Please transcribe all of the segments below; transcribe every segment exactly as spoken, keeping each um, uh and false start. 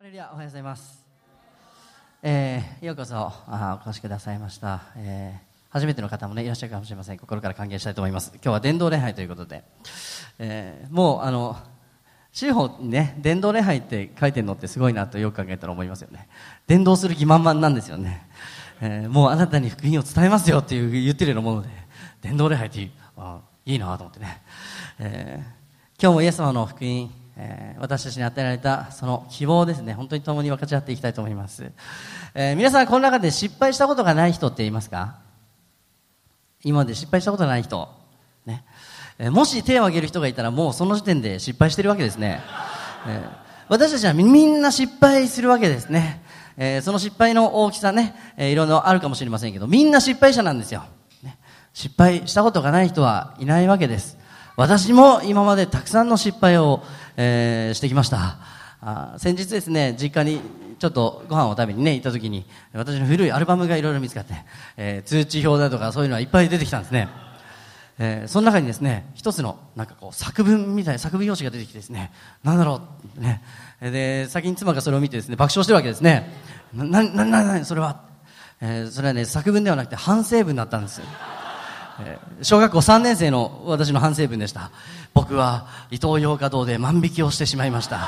レルヤ、おはようございます。えー、ようこそあお越しくださいました、えー、初めての方も、ね、いらっしゃるかもしれません。心から歓迎したいと思います。今日は伝道礼拝ということで、えー、もうあの司法にね、伝道礼拝って書いてるのってすごいなとよく考えたら思いますよね。伝道する気満々なんですよね、えー、もうあなたに福音を伝えますよっていう言ってるようなもので、伝道礼拝っていう、あいいなと思ってね、えー、今日もイエス様の福音、えー、私たちに与えられたその希望をですね、本当に共に分かち合っていきたいと思います。えー、皆さんこの中で失敗したことがない人っていますか？今まで失敗したことがない人、ね、えー、もし手を挙げる人がいたらもうその時点で失敗してるわけですね。えー、私たちはみんな失敗するわけですね。えー、その失敗の大きさね、えー、いろいろあるかもしれませんけど、みんな失敗者なんですよ、ね、失敗したことがない人はいないわけです。私も今までたくさんの失敗を、えー、してきました。あ先日ですね、実家にちょっとご飯を食べにね行った時に、私の古いアルバムがいろいろ見つかって、えー、通知表だとかそういうのはいっぱい出てきたんですね。えー、その中にですね、一つのなんかこう作文みたいな作文用紙が出てきてですね、なんだろうね、で先に妻がそれを見てですね爆笑してるわけですね。なななななそれは、えー、それはね作文ではなくて反省文だったんです。えー、小学校さんねん生の私の反省文でした。僕はイトーヨーカ堂で万引きをしてしまいました。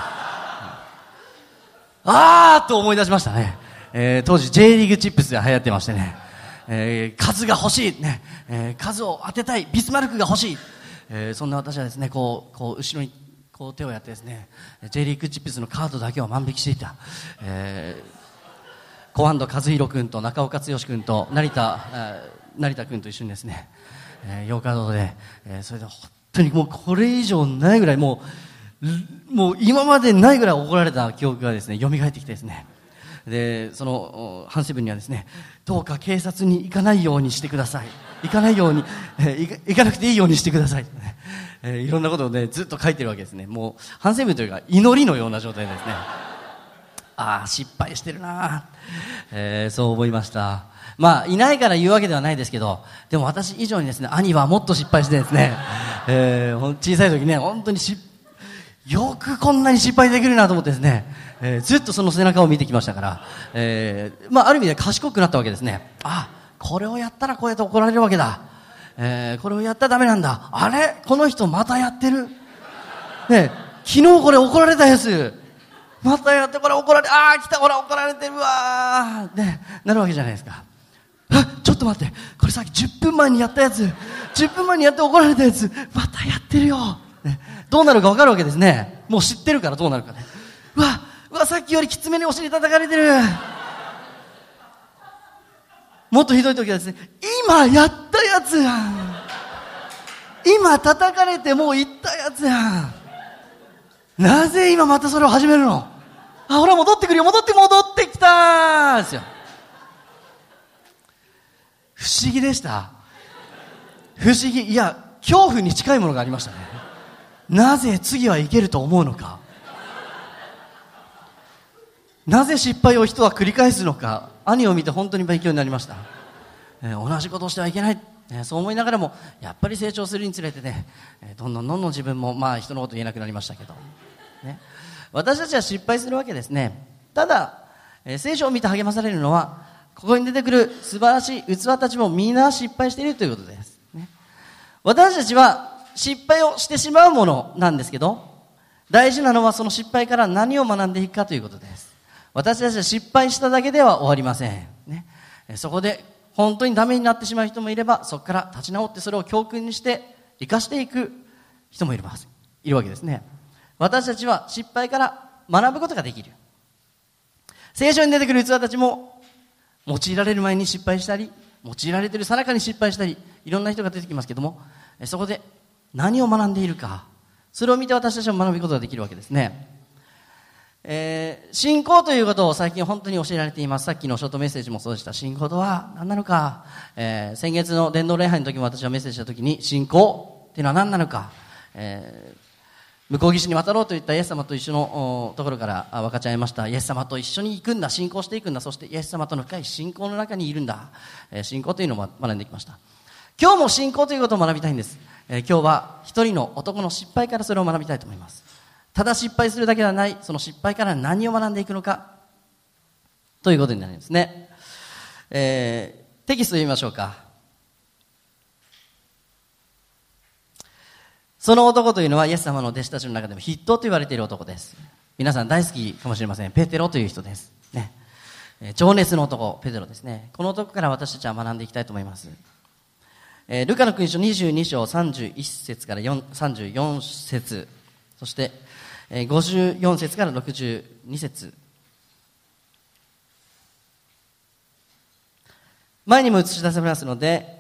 あーと思い出しましたね。えー、当時 J リーグチップスが流行ってましてね、えー、数が欲しい、ねえー、数を当てたい、ビスマルクが欲しい、えー、そんな私はですね、こう、こう後ろにこう手をやってですね、 J リーグチップスのカードだけを万引きしていた、えー、小安藤和弘君と中岡剛君と成田、えー、成田君と一緒にですね、えー、ヨーカドーで、えー、それで本当にもうこれ以上ないぐらい、もうもう今までないぐらい怒られた記憶がですね蘇ってきてですね、でその反省文にはですね、どうか警察に行かないようにしてください、行かないように、えー、行か、行かなくていいようにしてください、えー、いろんなことをねずっと書いてるわけですね。もう反省文というか祈りのような状態ですね。ああ失敗してるな、えー、そう思いました。まあいないから言うわけではないですけど、でも私以上にですね兄はもっと失敗してですね、えー、小さい時ね本当にしよくこんなに失敗できるなと思ってですね、えー、ずっとその背中を見てきましたから、えーまあ、ある意味で賢くなったわけですね。あこれをやったらこうやって怒られるわけだ、えー、これをやったらダメなんだ、あれこの人またやってる、ね、昨日これ怒られたやつまたやってこれ怒られ、ああ来たほら怒られてるわー、ね、なるわけじゃないですか。あちょっと待って、これさっきじゅっぷんまえにやったやつ、じゅっぷんまえにやって怒られたやつまたやってるよ、ね、どうなるか分かるわけですね。もう知ってるからどうなるかね。うわうわさっきよりきつめにお尻叩かれてる。もっとひどい時はですね、今やったやつやん、今叩かれてもう言ったやつやん、なぜ今またそれを始めるの、あほら戻ってくるよ、戻って戻ってきたーですよ。不思議でした。不思議、いや恐怖に近いものがありましたね。なぜ次はいけると思うのか、なぜ失敗を人は繰り返すのか、兄を見て本当に勉強になりました。えー、同じことをしてはいけない、えー、そう思いながらもやっぱり成長するにつれてね、えー、どんどんどんどん自分もまあ人のこと言えなくなりましたけど、ね、私たちは失敗するわけですね。ただ、えー、聖書を見て励まされるのは、ここに出てくる素晴らしい器たちもみんな失敗しているということです、ね、私たちは失敗をしてしまうものなんですけど、大事なのはその失敗から何を学んでいくかということです。私たちは失敗しただけでは終わりません、ね、そこで本当にダメになってしまう人もいれば、そこから立ち直ってそれを教訓にして生かしていく人もいます、いるわけですね。私たちは失敗から学ぶことができる。聖書に出てくる器たちも用いられる前に失敗したり、用いられているさなかに失敗したり、いろんな人が出てきますけども、そこで何を学んでいるか、それを見て私たちも学ぶことができるわけですね。えー、信仰ということを最近本当に教えられています。さっきのショートメッセージもそうでした。信仰とは何なのか、えー、先月の伝道礼拝の時も私はメッセージした時に、信仰っていうのは何なのか、えー、向こう岸に渡ろうといったイエス様と一緒のところから分かち合いました。イエス様と一緒に行くんだ、信仰していくんだ、そしてイエス様との深い信仰の中にいるんだ、えー、信仰というのを学んできました。今日も信仰ということを学びたいんです。えー、今日は一人の男の失敗からそれを学びたいと思います。 ただ失敗するだけではない、その失敗から何を学んでいくのかということになりますね。えー、テキストを読みましょうか。その男というのはイエス様の弟子たちの中でも筆頭と言われている男です。皆さん大好きかもしれません。ペテロという人です、ね、えー、情熱の男ペテロですね。この男から私たちは学んでいきたいと思います。えー、ルカの福音書にじゅうに章さんじゅういち節からさんじゅうよん節、そして、えー、ごじゅうよん節からろくじゅうに節、前にも映し出されますので、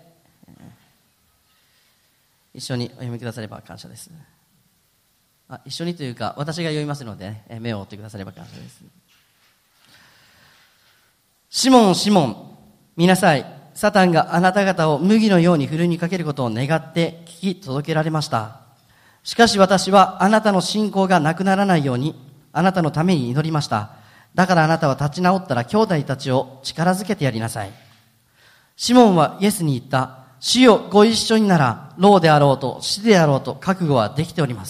一緒にお読みくだされば感謝です。あ、一緒にというか私が読みますので、ね、目を追ってくだされば感謝です。シモン、シモン、見なさい。サタンがあなた方を麦のようにふるいにかけることを願って聞き届けられました。しかし私はあなたの信仰がなくならないようにあなたのために祈りました。だからあなたは立ち直ったら兄弟たちを力づけてやりなさい。シモンはイエスに言った。主よ、ご一緒になら、老であろうと死であろうと覚悟はできております。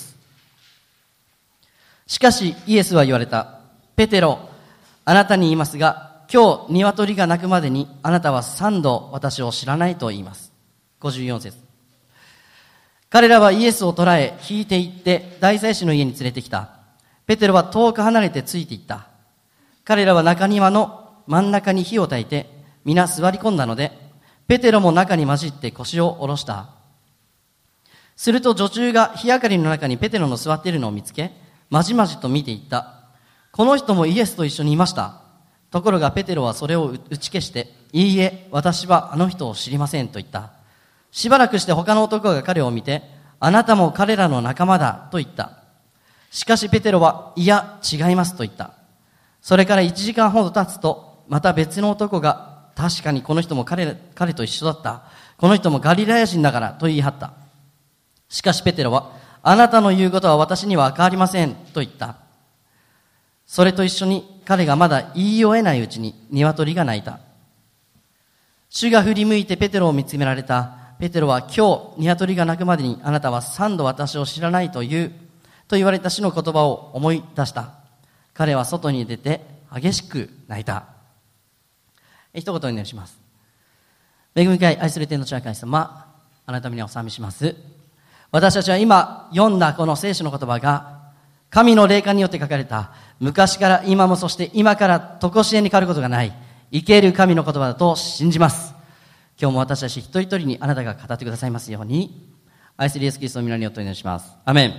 しかしイエスは言われた。ペテロ、あなたに言いますが、今日鶏が鳴くまでにあなたは三度私を知らないと言います。ごじゅうよん節。彼らはイエスを捕らえ引いて行って大祭司の家に連れてきた。ペテロは遠く離れてついていった。彼らは中庭の真ん中に火を焚いて皆座り込んだので、ペテロも中に混じって腰を下ろした。すると女中が火明かりの中にペテロの座っているのを見つけ、まじまじと見ていった。この人もイエスと一緒にいました。ところがペテロはそれを打ち消して、いいえ、私はあの人を知りませんと言った。しばらくして他の男が彼を見て、あなたも彼らの仲間だと言った。しかしペテロは、いや、違いますと言った。それから一時間ほど経つと、また別の男が、確かにこの人も 彼, 彼と一緒だった。この人もガリラヤ人だからと言い張った。しかしペテロは、あなたの言うことは私には変わりませんと言った。それと一緒に彼がまだ言い終えないうちに鶏が鳴いた。主が振り向いてペテロを見つめられた。ペテロは、今日鶏が鳴くまでにあなたは三度私を知らないと言うと言われた主の言葉を思い出した。彼は外に出て激しく泣いた。一言お願いします。恵み深い愛する天の父なる神様、あなたの皆をお賛美します。私たちは今読んだこの聖書の言葉が神の霊感によって書かれた、昔から今もそして今から常しえに変わることがない生ける神の言葉だと信じます。今日も私たち一人一人にあなたが語ってくださいますように、愛するイエスキリストの皆によってお願いします。アメン。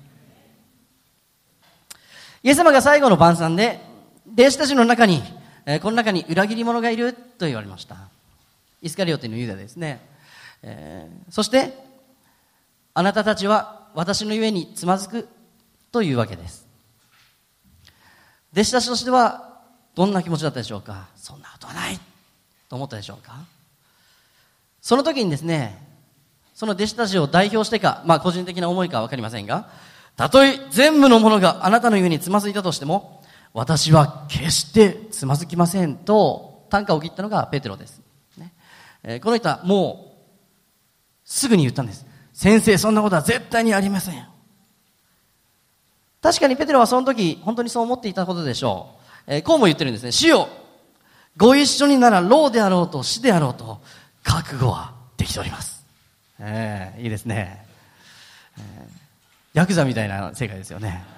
イエス様が最後の晩餐で弟子たちの中に、えー、この中に裏切り者がいると言われました。イスカリオテのユダですね、えー、そしてあなたたちは私のゆえにつまずくというわけです。弟子たちとしてはどんな気持ちだったでしょうか。そんなことはないと思ったでしょうか。その時にですね、その弟子たちを代表してか、まあ個人的な思いかは分かりませんが、たとえ全部のものがあなたのゆえにつまずいたとしても、私は決してつまずきませんと啖呵を切ったのがペテロです、ねえー、この人はもうすぐに言ったんです。先生、そんなことは絶対にありません。確かにペテロはその時本当にそう思っていたことでしょう、えー、こうも言ってるんですね。主よ、ご一緒になら老であろうと死であろうと覚悟はできております、えー、いいですね、えー、ヤクザみたいな世界ですよね。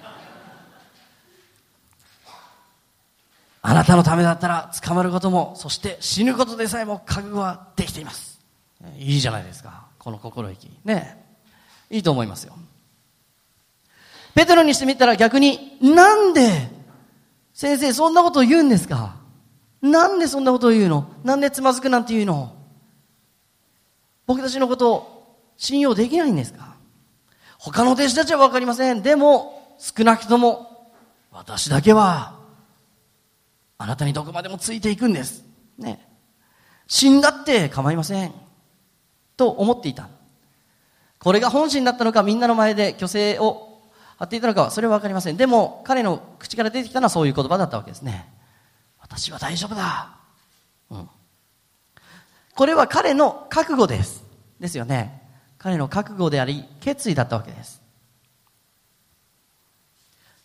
あなたのためだったら捕まることも、そして死ぬことでさえも覚悟はできています。いいじゃないですか、この心意気ね。いいと思いますよ。ペテロにしてみたら逆に、なんで先生そんなことを言うんですか。なんでそんなことを言うの。なんでつまずくなんて言うの。僕たちのことを信用できないんですか。他の弟子たちは分かりません。でも少なくとも私だけはあなたにどこまでもついていくんです、ね、死んだって構いませんと思っていた。これが本心だったのか、みんなの前で虚勢を張っていたのかはそれは分かりません。でも彼の口から出てきたのはそういう言葉だったわけですね。私は大丈夫だ、うん、これは彼の覚悟ですですよね。彼の覚悟であり決意だったわけです。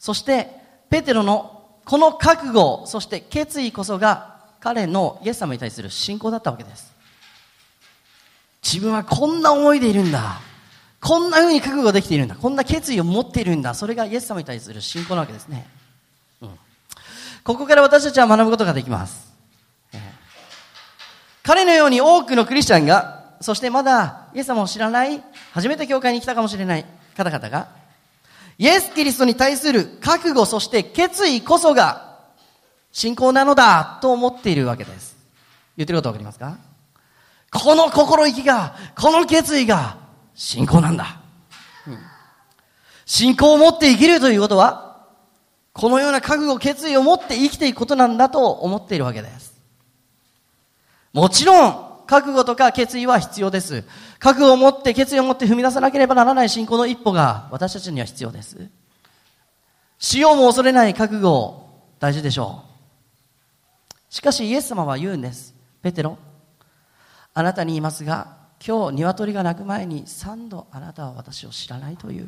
そしてペテロのこの覚悟、そして決意こそが彼のイエス様に対する信仰だったわけです。自分はこんな思いでいるんだ、こんな風に覚悟できているんだ、こんな決意を持っているんだ、それがイエス様に対する信仰なわけですね、うん、ここから私たちは学ぶことができます、えー、彼のように多くのクリスチャンが、そしてまだイエス様を知らない、初めて教会に来たかもしれない方々が、イエス・キリストに対する覚悟、そして決意こそが信仰なのだと思っているわけです。言ってることわかりますか？この心意気が、この決意が信仰なんだ、うん、信仰を持って生きるということは、このような覚悟、決意を持って生きていくことなんだと思っているわけです。もちろん覚悟とか決意は必要です。覚悟を持って決意を持って踏み出さなければならない信仰の一歩が私たちには必要です。死をも恐れない覚悟、大事でしょう。しかしイエス様は言うんです。ペテロ、あなたに言いますが、今日鶏が鳴く前に三度あなたは私を知らないという。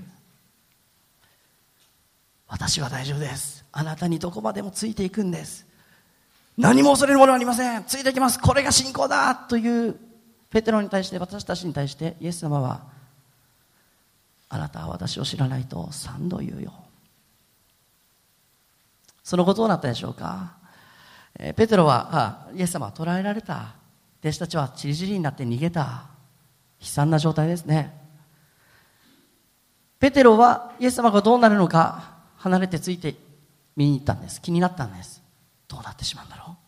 私は大丈夫です。あなたにどこまでもついていくんです。何も恐れるものはありません。ついていきます。これが信仰だというペテロに対して、私たちに対してイエス様は、あなたは私を知らないと三度言うよ。その後どうなったでしょうか。えー、ペテロはあイエス様は捕らえられた。弟子たちはちりぢりになって逃げた。悲惨な状態ですね。ペテロはイエス様がどうなるのか離れてついて見に行ったんです。気になったんです。どうなってしまうんだろう。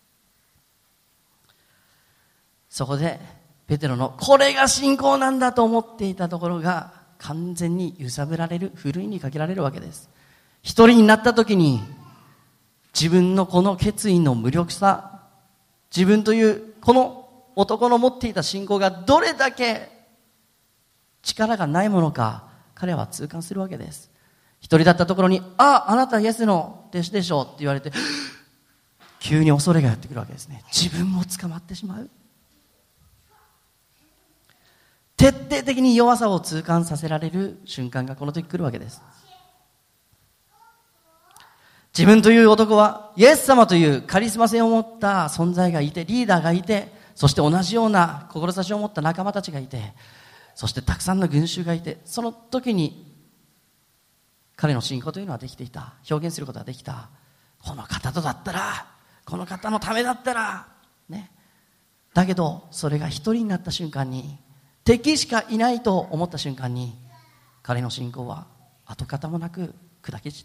そこでペテロのこれが信仰なんだと思っていたところが完全に揺さぶられる、ふるいにかけられるわけです。一人になった時に自分のこの決意の無力さ、自分というこの男の持っていた信仰がどれだけ力がないものか彼は痛感するわけです。一人だったところに、あ、あなたイエスの弟子でしょうって言われて、急に恐れがやってくるわけですね。自分も捕まってしまう。徹底的に弱さを痛感させられる瞬間がこの時来るわけです。自分という男はイエス様というカリスマ性を持った存在がいて、リーダーがいて、そして同じような志を持った仲間たちがいて、そしてたくさんの群衆がいて、その時に彼の信仰というのはできていた。表現することができた。この方とだったら、この方のためだったらね。だけどそれが一人になった瞬間に、敵しかいないと思った瞬間に、彼の信仰は跡形もなく砕け散った。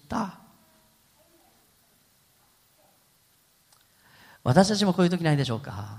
私たちもこういう時ないでしょうか。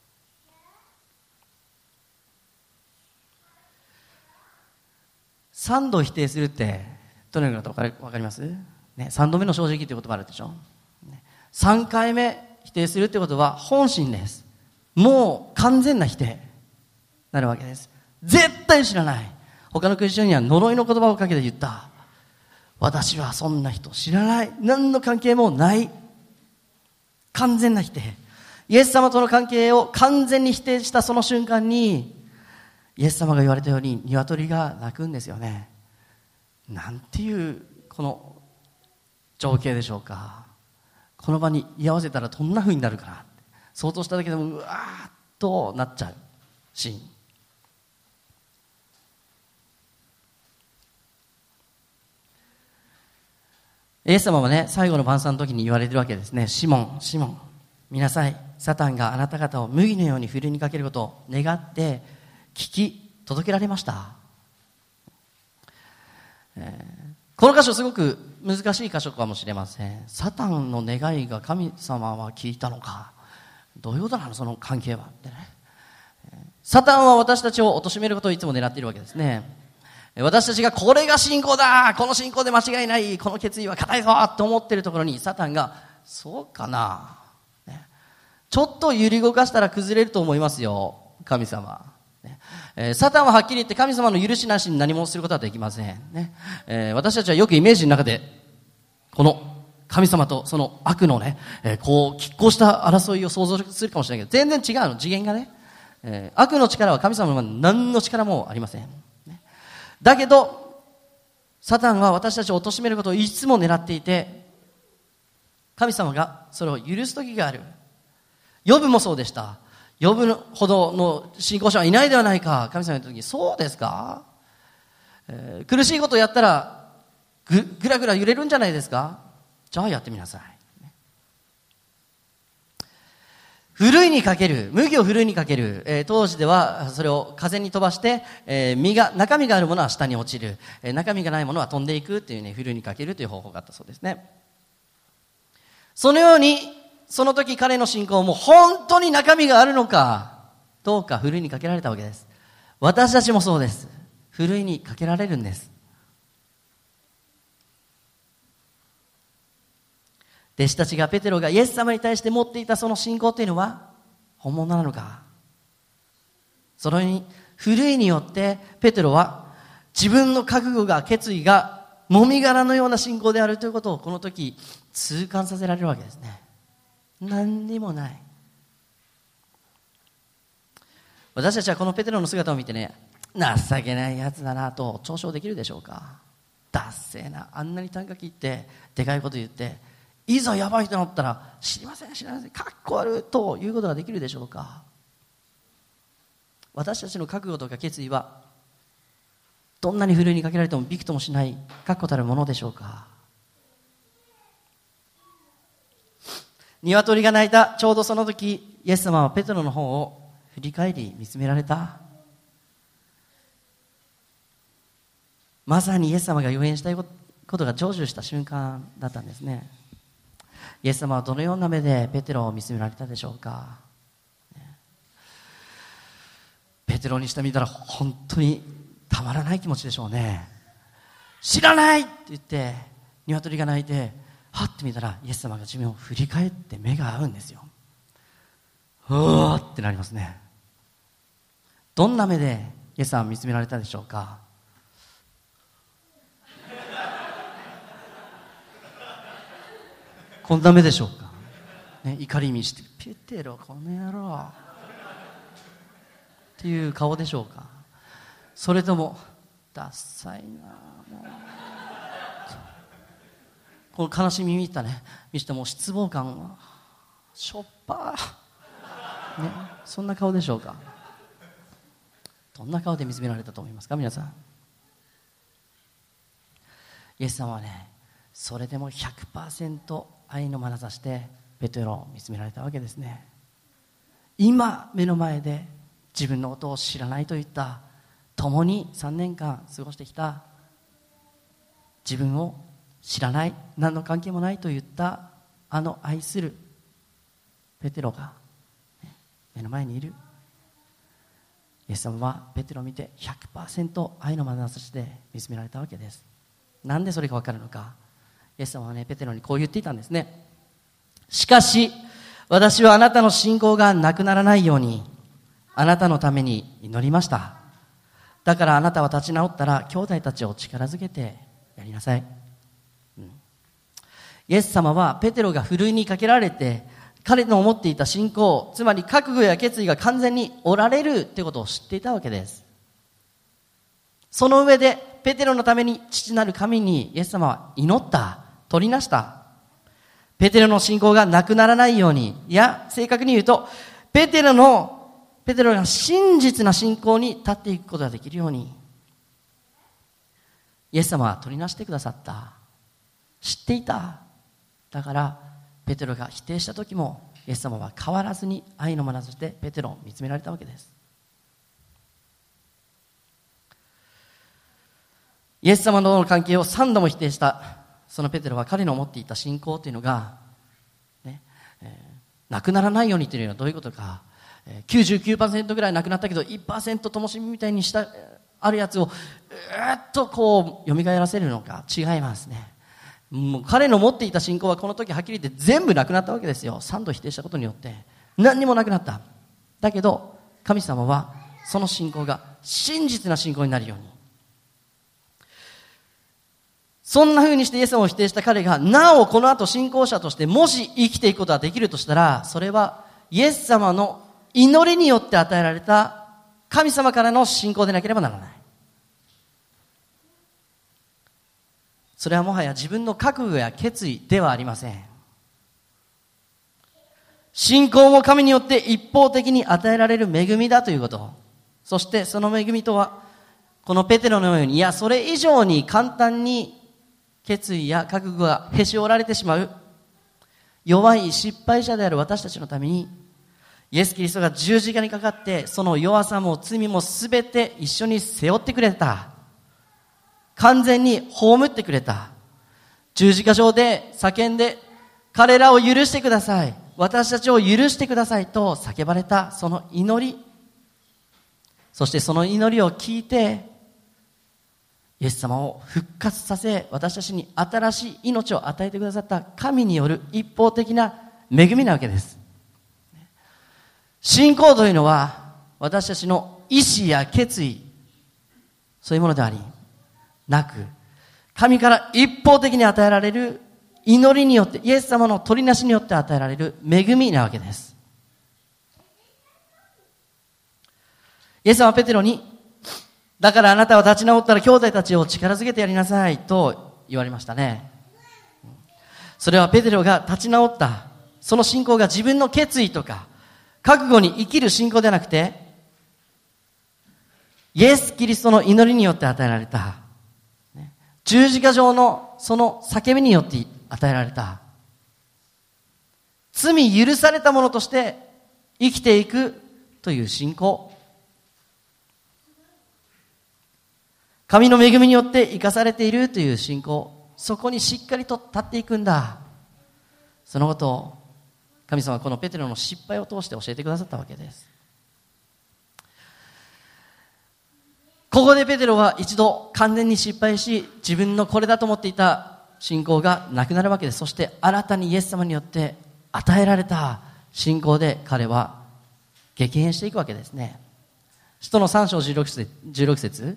三度否定するってどのようなことか分かります？ね、三度目の正直っていう言葉あるでしょ。ね、三回目否定するってことは本心です。もう完全な否定なるわけです。絶対知らない。他のクリスチャンには呪いの言葉をかけて言った。私はそんな人知らない。何の関係もない。完全な否定。イエス様との関係を完全に否定したその瞬間に、イエス様が言われたように鶏が鳴くんですよね。なんていうこの情景でしょうか。この場に居合わせたらどんな風になるかな、想像しただけでもうわーっとなっちゃうシーン。イエス様はね、最後の晩餐の時に言われてるわけですね。シモン、シモン、見なさい。サタンがあなた方を麦のようにふるいにかけることを願って聞き届けられました。えー、この箇所すごく難しい箇所かもしれません。サタンの願いが神様は聞いたのか、どういうことなのその関係はってね。サタンは私たちを貶めることをいつも狙っているわけですね。私たちがこれが信仰だ、この信仰で間違いない、この決意は固いぞと思っているところにサタンがそうかな、ね、ちょっと揺り動かしたら崩れると思いますよ神様、ねえー、サタンははっきり言って神様の許しなしに何もすることはできません、ねえー、私たちはよくイメージの中でこの神様とその悪のね、えー、こう拮抗した争いを想像するかもしれないけど、全然違うの、次元がね、えー、悪の力は神様の何の力もありません。だけどサタンは私たちを貶めることをいつも狙っていて、神様がそれを許す時がある。ヨブもそうでした。ヨブほどの信仰者はいないではないか。神様の言った時に、そうですか、えー、苦しいことをやったらぐぐらぐら揺れるんじゃないですか。じゃあやってみなさい。ふるいにかける、麦をふるいにかける、えー、当時ではそれを風に飛ばして、えー、実が中身があるものは下に落ちる、えー、中身がないものは飛んでいくっていうね、ふるいにかけるという方法があったそうですね。そのようにその時彼の信仰も本当に中身があるのかどうかふるいにかけられたわけです。私たちもそうです。ふるいにかけられるんです。弟子たちが、ペテロがイエス様に対して持っていたその信仰というのは本物なのか。そのようにふるいによってペテロは自分の覚悟が、決意がもみ殻のような信仰であるということをこの時痛感させられるわけですね。何にもない。私たちはこのペテロの姿を見てね、情けないやつだなと嘲笑できるでしょうか。ダッセーな、あんなに短歌切ってでかいこと言って、いざやばい人になったら知りません知りませんかっこ悪いということができるでしょうか。私たちの覚悟とか決意はどんなにふるいにかけられてもびくともしない確固たるものでしょうか。鶏が鳴いたちょうどその時、イエス様はペテロの方を振り返り見つめられた。まさにイエス様が予言したいことが成就した瞬間だったんですね。イエス様はどのような目でペテロを見つめられたでしょうか。ペテロにしてみたら本当にたまらない気持ちでしょうね。知らないって言って鶏が鳴いて、はって見たらイエス様が自分を振り返って目が合うんですよ。うわーってなりますね。どんな目でイエス様を見つめられたでしょうか。こんな目でしょうか、ね、怒り見してペテロこの野郎っていう顔でしょうか。それともダッサいなもうこの悲しみ見たね見しても失望感はしょっぱー、ね、そんな顔でしょうか。どんな顔で見つめられたと思いますか皆さん。イエス様はね、それでも ひゃくパーセント 愛の眼差しでペテロを見つめられたわけですね。今目の前で自分のことを知らないと言った、共にさんねんかん過ごしてきた、自分を知らない、何の関係もないと言ったあの愛するペテロが目の前にいる。イエス様はペテロを見て ひゃくパーセント 愛の眼差しで見つめられたわけです。なんでそれが分かるのか。イエス様はね、ペテロにこう言っていたんですね。しかし私はあなたの信仰がなくならないようにあなたのために祈りました。だからあなたは立ち直ったら兄弟たちを力づけてやりなさい、うん、イエス様はペテロがふるいにかけられて彼の思っていた信仰、つまり覚悟や決意が完全に折られるということを知っていたわけです。その上でペテロのために父なる神にイエス様は祈った、取りなした。ペテロの信仰がなくならないように、いや正確に言うとペテロのペテロが真実な信仰に立っていくことができるようにイエス様は取りなしてくださった。知っていた。だからペテロが否定した時もイエス様は変わらずに愛の眼差しでペテロを見つめられたわけです。イエス様との関係をさんども否定したそのペテロは、彼の持っていた信仰というのが、ねえー、なくならないようにというのはどういうことか。きゅうじゅうきゅうパーセント ぐらいなくなったけど いちパーセント 灯火みたいにしたあるやつをうーっとこう蘇らせるのか。違いますね。もう彼の持っていた信仰はこの時はっきり言って全部なくなったわけですよ。さんど否定したことによって何にもなくなった。だけど神様はその信仰が真実な信仰になるように、そんな風にしてイエス様を否定した彼がなおこの後信仰者としてもし生きていくことができるとしたら、それはイエス様の祈りによって与えられた神様からの信仰でなければならない。 それはもはや自分の覚悟や決意ではありません。信仰も神によって一方的に与えられる恵みだということ。そしてその恵みとは、このペテロのように、いやそれ以上に簡単に決意や覚悟がへし折られてしまう弱い失敗者である私たちのために、イエス・キリストが十字架にかかって、その弱さも罪もすべて一緒に背負ってくれた。完全に葬ってくれた。十字架上で叫んで、彼らを許してください、私たちを許してくださいと叫ばれたその祈り、そしてその祈りを聞いて、イエス様を復活させ、私たちに新しい命を与えてくださった神による一方的な恵みなわけです。信仰というのは私たちの意志や決意、そういうものでありなく、神から一方的に与えられる祈りによって、イエス様の取りなしによって与えられる恵みなわけです。イエス様はペテロに、だからあなたは立ち直ったら兄弟たちを力づけてやりなさいと言われましたね。それはペテロが立ち直った、その信仰が自分の決意とか覚悟に生きる信仰ではなくて、イエス・キリストの祈りによって与えられた、十字架上のその叫びによって与えられた、罪許されたものとして生きていくという信仰、神の恵みによって生かされているという信仰、そこにしっかりと立っていくんだ。そのことを神様はこのペテロの失敗を通して教えてくださったわけです。ここでペテロは一度完全に失敗し、自分のこれだと思っていた信仰がなくなるわけです。そして新たにイエス様によって与えられた信仰で彼は激変していくわけですね。使徒のさん章じゅうろく節、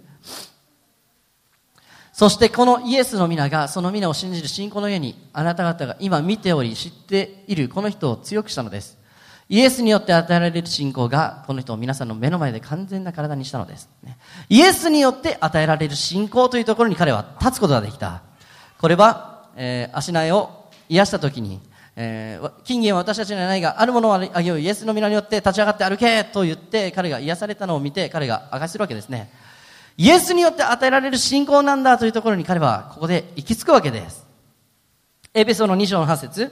そしてこのイエスの皆がその皆を信じる信仰の上に、あなた方が今見ており知っているこの人を強くしたのです。イエスによって与えられる信仰がこの人を皆さんの目の前で完全な体にしたのです。イエスによって与えられる信仰というところに彼は立つことができた。これは、えー、足苗を癒した時に、えー、金銀は私たちにはないがあるものをあげよう、イエスの皆によって立ち上がって歩けと言って彼が癒されたのを見て、彼が証しするわけですね。イエスによって与えられる信仰なんだというところに彼はここで行き着くわけです。エペソのに章のはち節、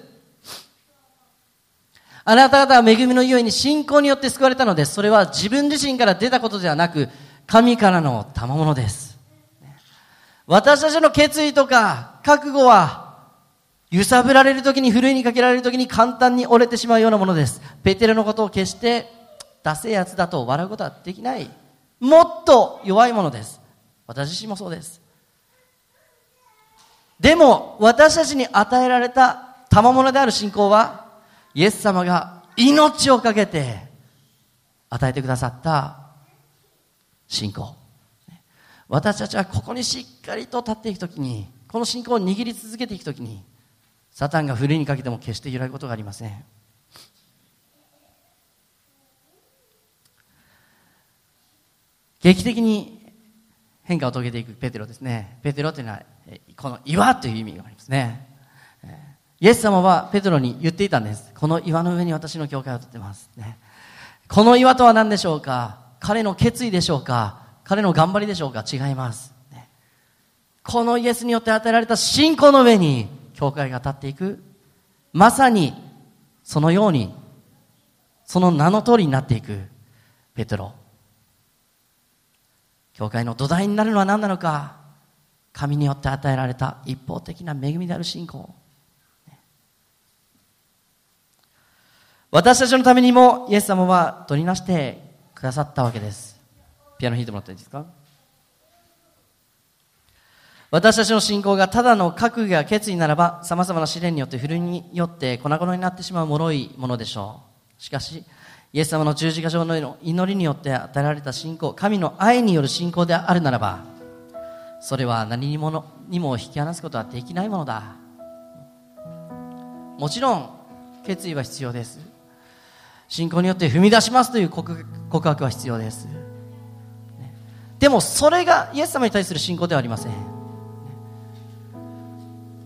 あなた方は恵みのゆえに信仰によって救われたのです。それは自分自身から出たことではなく、神からの賜物です。私たちの決意とか覚悟は揺さぶられるときに、ふるいにかけられるときに簡単に折れてしまうようなものです。ペテロのことを決してダセえやつだと笑うことはできない、もっと弱いものです。私自身もそうです。でも私たちに与えられた賜物である信仰は、イエス様が命をかけて与えてくださった信仰。私たちはここにしっかりと立っていくときに、この信仰を握り続けていくときに、サタンがふるいにかけても決して揺らぐことがありません。劇的に変化を遂げていくペテロですね。ペテロというのはこの岩という意味がありますね。イエス様はペテロに言っていたんです。この岩の上に私の教会を建てますね。この岩とは何でしょうか。彼の決意でしょうか、彼の頑張りでしょうか。違います。このイエスによって与えられた信仰の上に教会が立っていく、まさにそのように、その名の通りになっていくペテロ。教会の土台になるのは何なのか。神によって与えられた一方的な恵みである信仰。私たちのためにもイエス様は取りなしてくださったわけです。ピアノ弾いてもらっていいですか。私たちの信仰がただの覚悟や決意ならば、様々な試練によってふるいによって粉々になってしまう脆いものでしょう。しかしイエス様の十字架上の祈りによって与えられた信仰、神の愛による信仰であるならば、それは何にもにも引き離すことはできないものだ。もちろん決意は必要です。信仰によって踏み出しますという告白は必要です。でもそれがイエス様に対する信仰ではありません。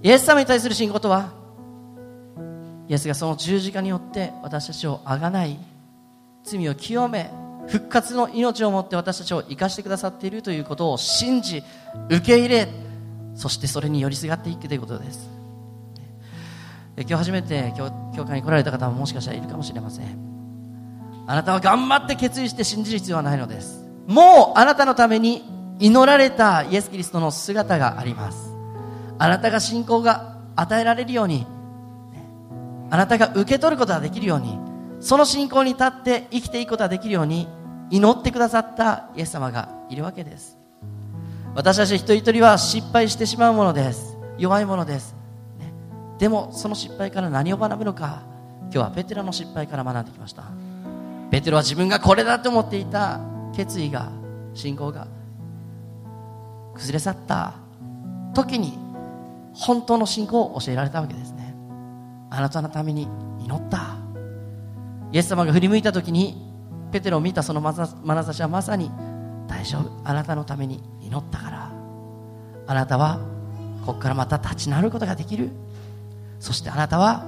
イエス様に対する信仰とは、イエスがその十字架によって私たちをあがない、罪を清め、復活の命をもって私たちを生かしてくださっているということを信じ、受け入れ、そしてそれに寄りすがっていくということです。で今日初めて教教会に来られた方ももしかしたらいるかもしれません。あなたは頑張って決意して信じる必要はないのです。もうあなたのために祈られたイエス・キリストの姿があります。あなたが信仰が与えられるように、あなたが受け取ることができるように、その信仰に立って生きていくことができるように祈ってくださったイエス様がいるわけです。私たち一人一人は失敗してしまうものです。弱いものです、ね、でもその失敗から何を学ぶのか、今日はペテロの失敗から学んできました。ペテロは自分がこれだと思っていた決意が、信仰が崩れ去った時に本当の信仰を教えられたわけですね。あなたのために祈った。イエス様が振り向いた時にペテロを見たその眼差しはまさに、大丈夫、あなたのために祈ったから、あなたはここからまた立ち直ることができる。そしてあなたは、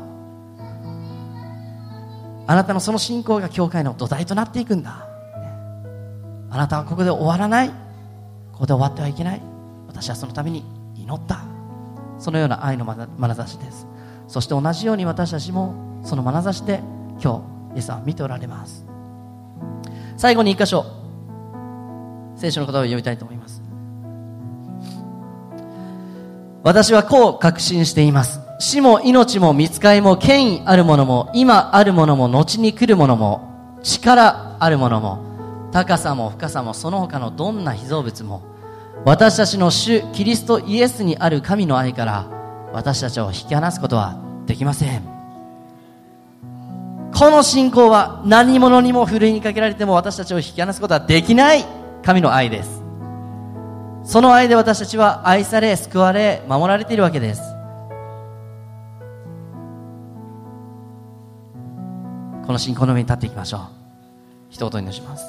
あなたのその信仰が教会の土台となっていくんだ。あなたはここで終わらない、ここで終わってはいけない、私はそのために祈った。そのような愛の眼差しです。そして同じように私たちもその眼差しで今日イエス様は見ておられます。最後に一箇所聖書の言葉を読みたいと思います。私はこう確信しています。死も命も御使いも権威あるものも今あるものも後に来るものも力あるものも高さも深さもその他のどんな被造物も私たちの主キリストイエスにある神の愛から私たちを引き離すことはできません。この信仰は何者にもふるいにかけられても私たちを引き離すことはできない神の愛です。その愛で私たちは愛され救われ守られているわけです。この信仰の上に立っていきましょう。一言にします。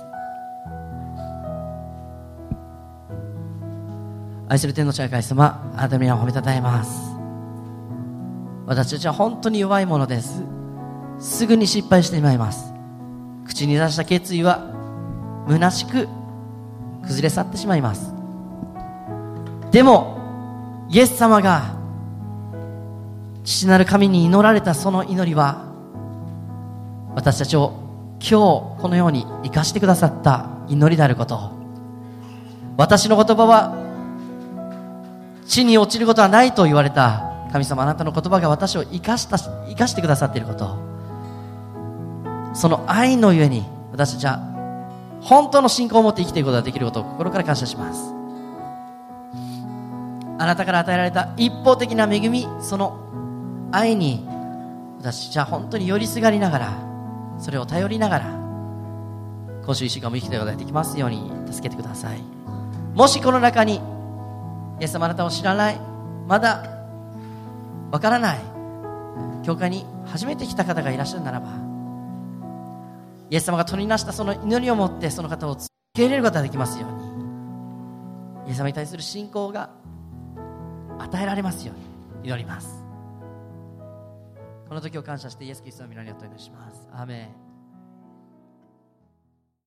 愛する天の父なる神様、あなたの皆を褒めたたえます。私たちは本当に弱いものです。すぐに失敗してしまいます。口に出した決意は虚しく崩れ去ってしまいます。でもイエス様が父なる神に祈られたその祈りは私たちを今日このように生かしてくださった祈りであること、私の言葉は地に落ちることはないと言われた神様、あなたの言葉が私を生かした生かしてくださっていること、その愛のゆえに私たちは本当の信仰を持って生きていくことができることを心から感謝します。あなたから与えられた一方的な恵み、その愛に私たちは本当に寄りすがりながら、それを頼りながら今週いっしゅうかんも生きていくことができますように助けてください。もしこの中にイエス様あなたを知らない、まだわからない、教会に初めて来た方がいらっしゃるならば、イエス様が取りなしたその祈りを持ってその方を受け入れることができますように、イエス様に対する信仰が与えられますように祈ります。この時を感謝してイエス・キリストの皆によってお祈りします。アーメン。